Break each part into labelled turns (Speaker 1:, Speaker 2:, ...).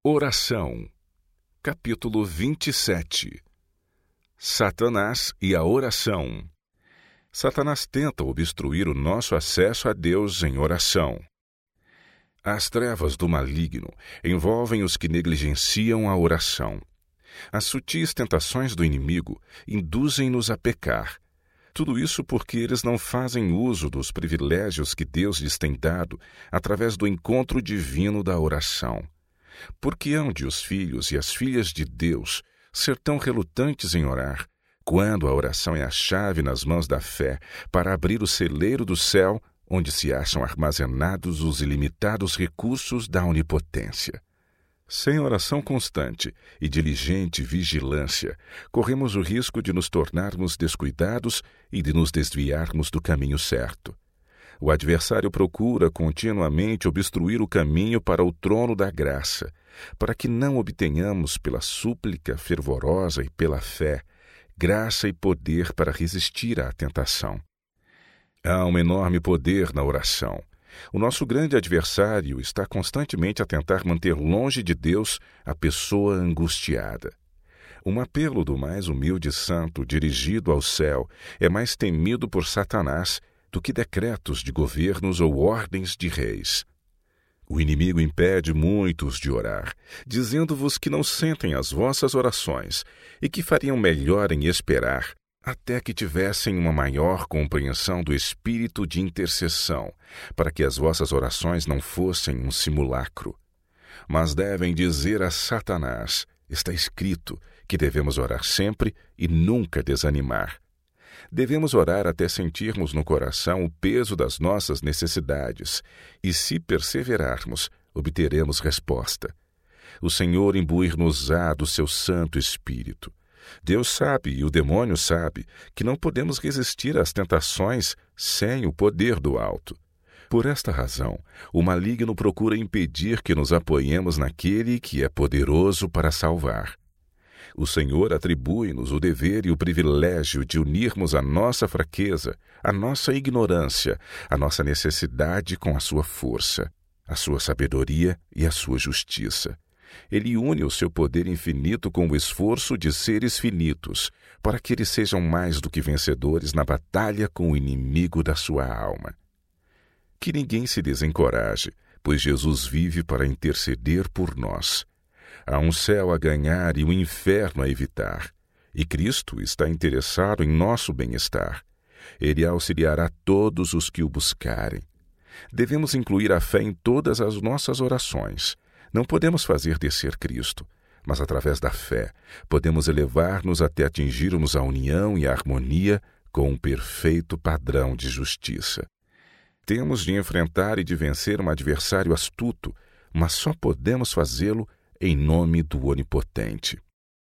Speaker 1: Oração, capítulo 27. Satanás e a oração. Satanás tenta obstruir o nosso acesso a Deus em oração. As trevas do maligno envolvem os que negligenciam a oração. As sutis tentações do inimigo induzem-nos a pecar. Tudo isso porque eles não fazem uso dos privilégios que Deus lhes tem dado através do encontro divino da oração. Por que hão de os filhos e as filhas de Deus ser tão relutantes em orar, quando a oração é a chave nas mãos da fé para abrir o celeiro do céu, onde se acham armazenados os ilimitados recursos da onipotência? Sem oração constante e diligente vigilância, corremos o risco de nos tornarmos descuidados e de nos desviarmos do caminho certo. O adversário procura continuamente obstruir o caminho para o trono da graça, para que não obtenhamos pela súplica fervorosa e pela fé, graça e poder para resistir à tentação. Há um enorme poder na oração. O nosso grande adversário está constantemente a tentar manter longe de Deus a pessoa angustiada. Um apelo do mais humilde santo dirigido ao céu é mais temido por Satanás do que decretos de governos ou ordens de reis. O inimigo impede muitos de orar, dizendo-vos que não sentem as vossas orações e que fariam melhor em esperar até que tivessem uma maior compreensão do espírito de intercessão, para que as vossas orações não fossem um simulacro. Mas devem dizer a Satanás: está escrito que devemos orar sempre e nunca desanimar. Devemos orar até sentirmos no coração o peso das nossas necessidades, e se perseverarmos, obteremos resposta. O Senhor imbuir-nos-á do seu Santo Espírito. Deus sabe e o demônio sabe que não podemos resistir às tentações sem o poder do alto. Por esta razão, o maligno procura impedir que nos apoiemos naquele que é poderoso para salvar. O Senhor atribui-nos o dever e o privilégio de unirmos a nossa fraqueza, a nossa ignorância, a nossa necessidade com a sua força, a sua sabedoria e a sua justiça. Ele une o seu poder infinito com o esforço de seres finitos, para que eles sejam mais do que vencedores na batalha com o inimigo da sua alma. Que ninguém se desencoraje, pois Jesus vive para interceder por nós. Há um céu a ganhar e um inferno a evitar, e Cristo está interessado em nosso bem-estar. Ele auxiliará todos os que o buscarem. Devemos incluir a fé em todas as nossas orações. Não podemos fazer descer Cristo, mas através da fé podemos elevar-nos até atingirmos a união e a harmonia com um perfeito padrão de justiça. Temos de enfrentar e de vencer um adversário astuto, mas só podemos fazê-lo em nome do Onipotente.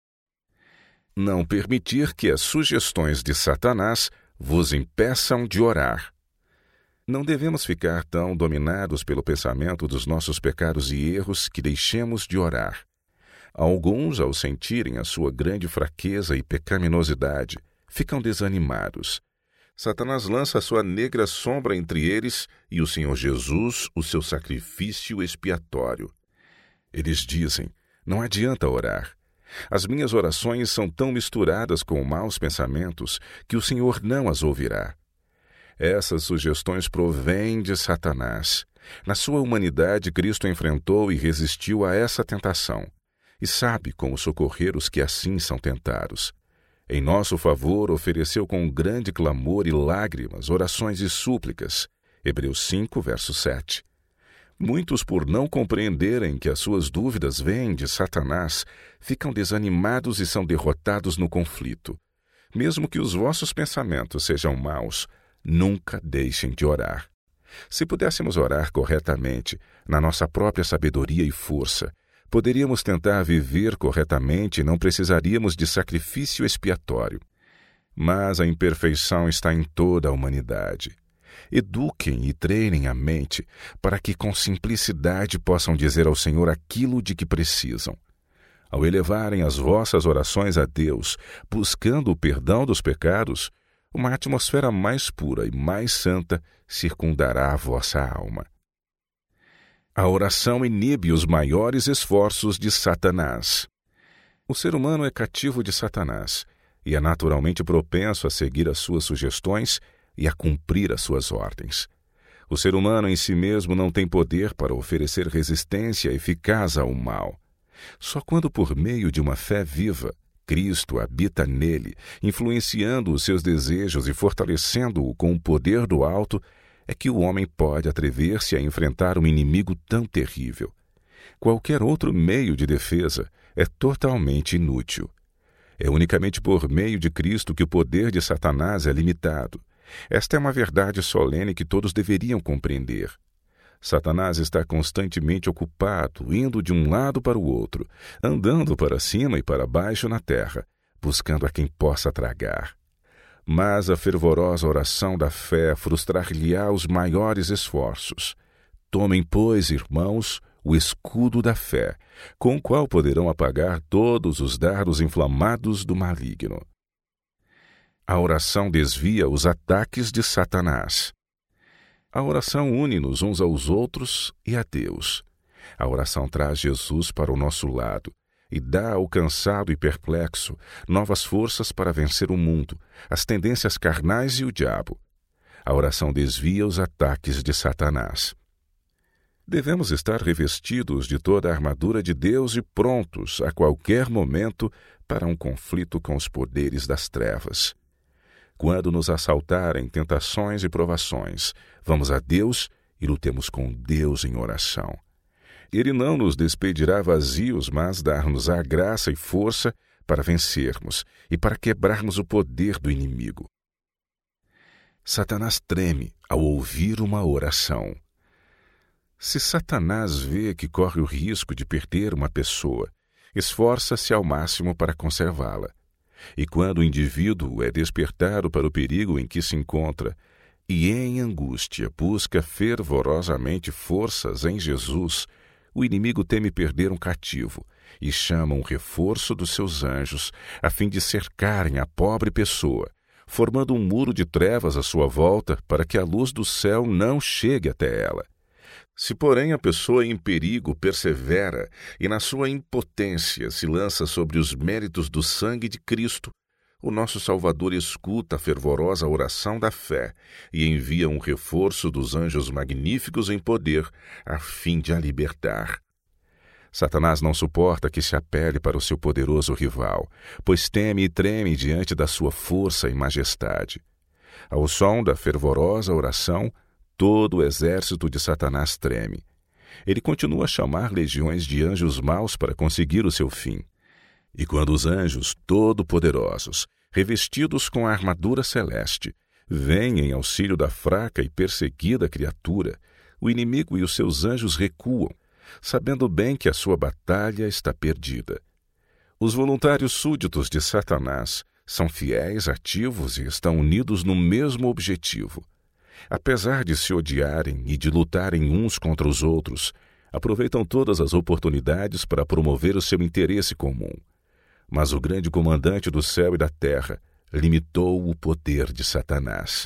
Speaker 1: Não permitir que as sugestões de Satanás vos impeçam de orar. Não devemos ficar tão dominados pelo pensamento dos nossos pecados e erros que deixemos de orar. Alguns, ao sentirem a sua grande fraqueza e pecaminosidade, ficam desanimados. Satanás lança a sua negra sombra entre eles e o Senhor Jesus, o seu sacrifício expiatório. Eles dizem: não adianta orar. As minhas orações são tão misturadas com maus pensamentos que o Senhor não as ouvirá. Essas sugestões provêm de Satanás. Na sua humanidade, Cristo enfrentou e resistiu a essa tentação, e sabe como socorrer os que assim são tentados. Em nosso favor, ofereceu com grande clamor e lágrimas orações e súplicas. Hebreus 5, verso 7. Muitos, por não compreenderem que as suas dúvidas vêm de Satanás, ficam desanimados e são derrotados no conflito. Mesmo que os vossos pensamentos sejam maus, nunca deixem de orar. Se pudéssemos orar corretamente, na nossa própria sabedoria e força, poderíamos tentar viver corretamente e não precisaríamos de sacrifício expiatório. Mas a imperfeição está em toda a humanidade. Eduquem e treinem a mente para que com simplicidade possam dizer ao Senhor aquilo de que precisam. Ao elevarem as vossas orações a Deus, buscando o perdão dos pecados, uma atmosfera mais pura e mais santa circundará a vossa alma. A oração inibe os maiores esforços de Satanás. O ser humano é cativo de Satanás e é naturalmente propenso a seguir as suas sugestões e a cumprir as suas ordens. O ser humano em si mesmo não tem poder para oferecer resistência eficaz ao mal. Só quando, por meio de uma fé viva, Cristo habita nele, influenciando os seus desejos e fortalecendo-o com o poder do alto, é que o homem pode atrever-se a enfrentar um inimigo tão terrível. Qualquer outro meio de defesa é totalmente inútil. É unicamente por meio de Cristo que o poder de Satanás é limitado. Esta é uma verdade solene que todos deveriam compreender. Satanás está constantemente ocupado, indo de um lado para o outro, andando para cima e para baixo na terra, buscando a quem possa tragar. Mas a fervorosa oração da fé frustrar-lhe-á os maiores esforços. Tomem, pois, irmãos, o escudo da fé, com o qual poderão apagar todos os dardos inflamados do maligno. A oração desvia os ataques de Satanás. A oração une-nos uns aos outros e a Deus. A oração traz Jesus para o nosso lado e dá ao cansado e perplexo novas forças para vencer o mundo, as tendências carnais e o diabo. A oração desvia os ataques de Satanás. Devemos estar revestidos de toda a armadura de Deus e prontos a qualquer momento para um conflito com os poderes das trevas. Quando nos assaltarem tentações e provações, vamos a Deus e lutemos com Deus em oração. Ele não nos despedirá vazios, mas dar-nos-á graça e força para vencermos e para quebrarmos o poder do inimigo. Satanás treme ao ouvir uma oração. Se Satanás vê que corre o risco de perder uma pessoa, esforça-se ao máximo para conservá-la. E quando o indivíduo é despertado para o perigo em que se encontra e em angústia busca fervorosamente forças em Jesus, o inimigo teme perder um cativo e chama um reforço dos seus anjos a fim de cercarem a pobre pessoa, formando um muro de trevas à sua volta para que a luz do céu não chegue até ela. Se, porém, a pessoa em perigo persevera e na sua impotência se lança sobre os méritos do sangue de Cristo, o nosso Salvador escuta a fervorosa oração da fé e envia um reforço dos anjos magníficos em poder a fim de a libertar. Satanás não suporta que se apele para o seu poderoso rival, pois teme e treme diante da sua força e majestade. Ao som da fervorosa oração, todo o exército de Satanás treme. Ele continua a chamar legiões de anjos maus para conseguir o seu fim. E quando os anjos todo-poderosos, revestidos com a armadura celeste, vêm em auxílio da fraca e perseguida criatura, o inimigo e os seus anjos recuam, sabendo bem que a sua batalha está perdida. Os voluntários súditos de Satanás são fiéis, ativos e estão unidos no mesmo objetivo. Apesar de se odiarem e de lutarem uns contra os outros, aproveitam todas as oportunidades para promover o seu interesse comum. Mas o grande comandante do céu e da terra limitou o poder de Satanás.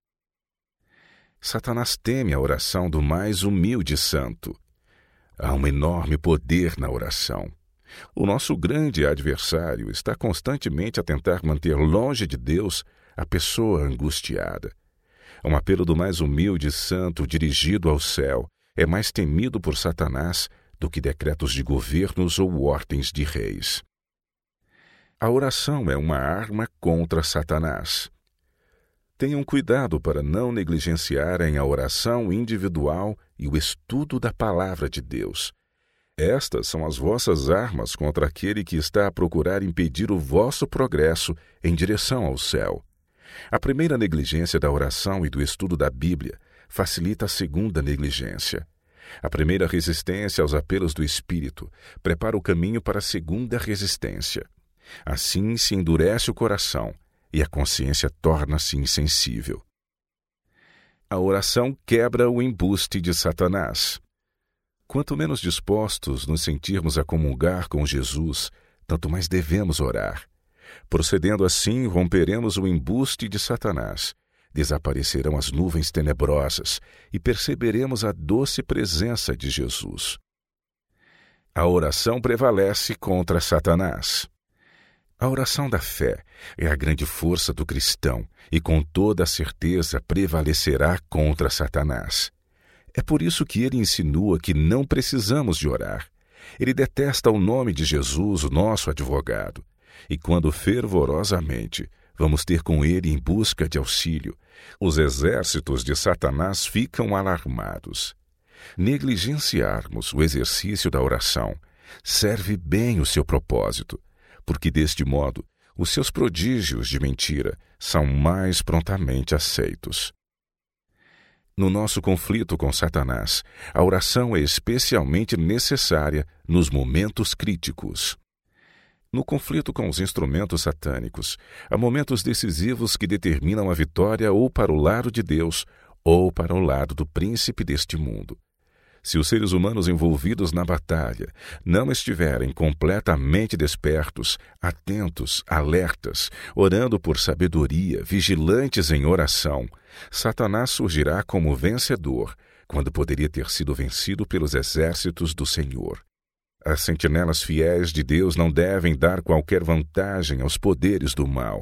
Speaker 1: Satanás teme a oração do mais humilde santo. Há um enorme poder na oração. O nosso grande adversário está constantemente a tentar manter longe de Deus a pessoa angustiada. Um apelo do mais humilde santo dirigido ao céu é mais temido por Satanás do que decretos de governos ou ordens de reis. A oração é uma arma contra Satanás. Tenham cuidado para não negligenciarem a oração individual e o estudo da palavra de Deus. Estas são as vossas armas contra aquele que está a procurar impedir o vosso progresso em direção ao céu. A primeira negligência da oração e do estudo da Bíblia facilita a segunda negligência. A primeira resistência aos apelos do Espírito prepara o caminho para a segunda resistência. Assim se endurece o coração e a consciência torna-se insensível. A oração quebra o embuste de Satanás. Quanto menos dispostos nos sentirmos a comungar com Jesus, tanto mais devemos orar. Procedendo assim, romperemos o embuste de Satanás, desaparecerão as nuvens tenebrosas e perceberemos a doce presença de Jesus. A oração prevalece contra Satanás. A oração da fé é a grande força do cristão e com toda a certeza prevalecerá contra Satanás. É por isso que ele insinua que não precisamos de orar. Ele detesta o nome de Jesus, o nosso advogado. E quando fervorosamente vamos ter com ele em busca de auxílio, os exércitos de Satanás ficam alarmados. Negligenciarmos o exercício da oração serve bem o seu propósito, porque deste modo os seus prodígios de mentira são mais prontamente aceitos. No nosso conflito com Satanás, a oração é especialmente necessária nos momentos críticos. No conflito com os instrumentos satânicos, há momentos decisivos que determinam a vitória ou para o lado de Deus ou para o lado do príncipe deste mundo. Se os seres humanos envolvidos na batalha não estiverem completamente despertos, atentos, alertas, orando por sabedoria, vigilantes em oração, Satanás surgirá como vencedor, quando poderia ter sido vencido pelos exércitos do Senhor. As sentinelas fiéis de Deus não devem dar qualquer vantagem aos poderes do mal.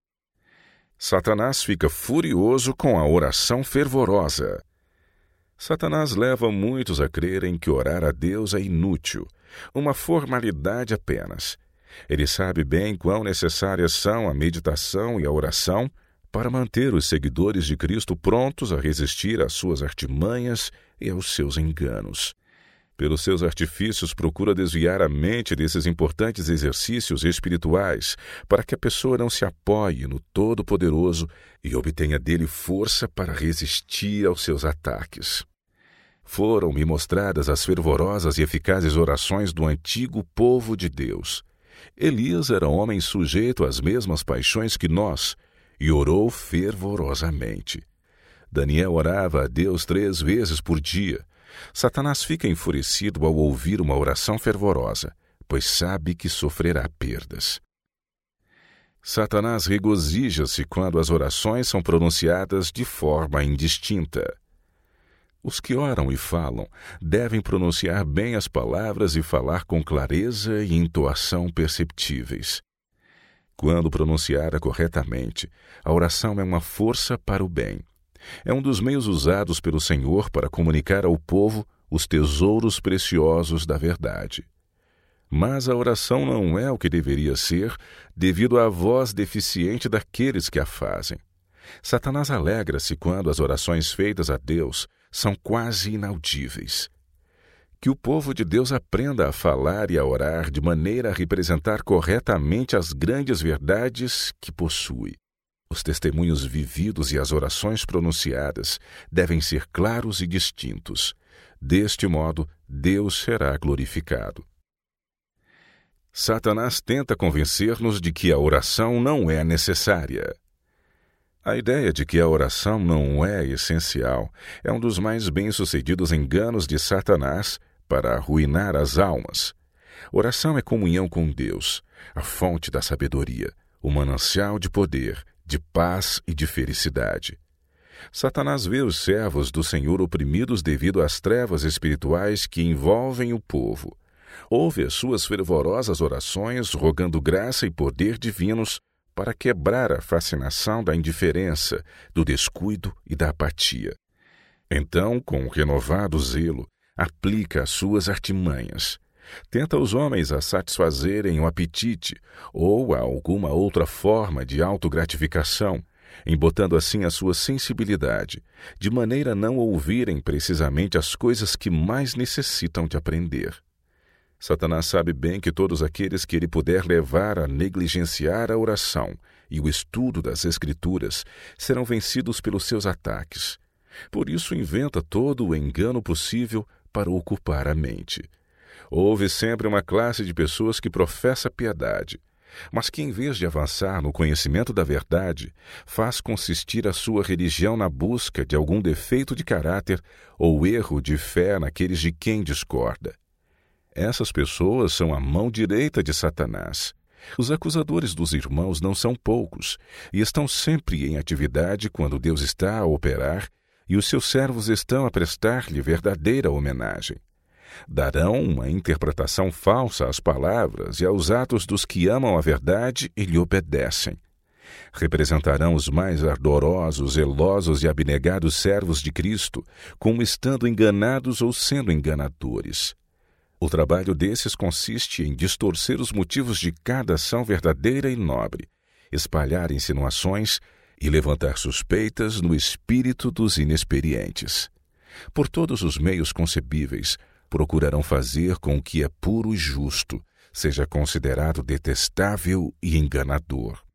Speaker 1: Satanás fica furioso com a oração fervorosa. Satanás leva muitos a crerem que orar a Deus é inútil, uma formalidade apenas. Ele sabe bem quão necessárias são a meditação e a oração para manter os seguidores de Cristo prontos a resistir às suas artimanhas e aos seus enganos. Pelos seus artifícios, procura desviar a mente desses importantes exercícios espirituais para que a pessoa não se apoie no Todo-Poderoso e obtenha dele força para resistir aos seus ataques. Foram-me mostradas as fervorosas e eficazes orações do antigo povo de Deus. Elias era homem sujeito às mesmas paixões que nós e orou fervorosamente. Daniel orava a Deus 3 vezes por dia. Satanás fica enfurecido ao ouvir uma oração fervorosa, pois sabe que sofrerá perdas. Satanás regozija-se quando as orações são pronunciadas de forma indistinta. Os que oram e falam devem pronunciar bem as palavras e falar com clareza e entoação perceptíveis. Quando pronunciada corretamente, a oração é uma força para o bem. É um dos meios usados pelo Senhor para comunicar ao povo os tesouros preciosos da verdade. Mas a oração não é o que deveria ser devido à voz deficiente daqueles que a fazem. Satanás alegra-se quando as orações feitas a Deus são quase inaudíveis. Que o povo de Deus aprenda a falar e a orar de maneira a representar corretamente as grandes verdades que possui. Os testemunhos vividos e as orações pronunciadas devem ser claros e distintos. Deste modo, Deus será glorificado. Satanás tenta convencer-nos de que a oração não é necessária. A ideia de que a oração não é essencial é um dos mais bem-sucedidos enganos de Satanás para arruinar as almas. Oração é comunhão com Deus, a fonte da sabedoria, o manancial de poder, de paz e de felicidade. Satanás vê os servos do Senhor oprimidos devido às trevas espirituais que envolvem o povo. Ouve as suas fervorosas orações rogando graça e poder divinos para quebrar a fascinação da indiferença, do descuido e da apatia. Então, com renovado zelo, aplica as suas artimanhas. Tenta os homens a satisfazerem o apetite ou a alguma outra forma de autogratificação, embotando assim a sua sensibilidade, de maneira a não ouvirem precisamente as coisas que mais necessitam de aprender. Satanás sabe bem que todos aqueles que ele puder levar a negligenciar a oração e o estudo das Escrituras serão vencidos pelos seus ataques. Por isso inventa todo o engano possível para ocupar a mente. Houve sempre uma classe de pessoas que professa piedade, mas que em vez de avançar no conhecimento da verdade, faz consistir a sua religião na busca de algum defeito de caráter ou erro de fé naqueles de quem discorda. Essas pessoas são a mão direita de Satanás. Os acusadores dos irmãos não são poucos e estão sempre em atividade quando Deus está a operar e os seus servos estão a prestar-lhe verdadeira homenagem. Darão uma interpretação falsa às palavras e aos atos dos que amam a verdade e lhe obedecem. Representarão os mais ardorosos, zelosos e abnegados servos de Cristo como estando enganados ou sendo enganadores. O trabalho desses consiste em distorcer os motivos de cada ação verdadeira e nobre, espalhar insinuações e levantar suspeitas no espírito dos inexperientes. Por todos os meios concebíveis, procurarão fazer com que é puro e justo seja considerado detestável e enganador.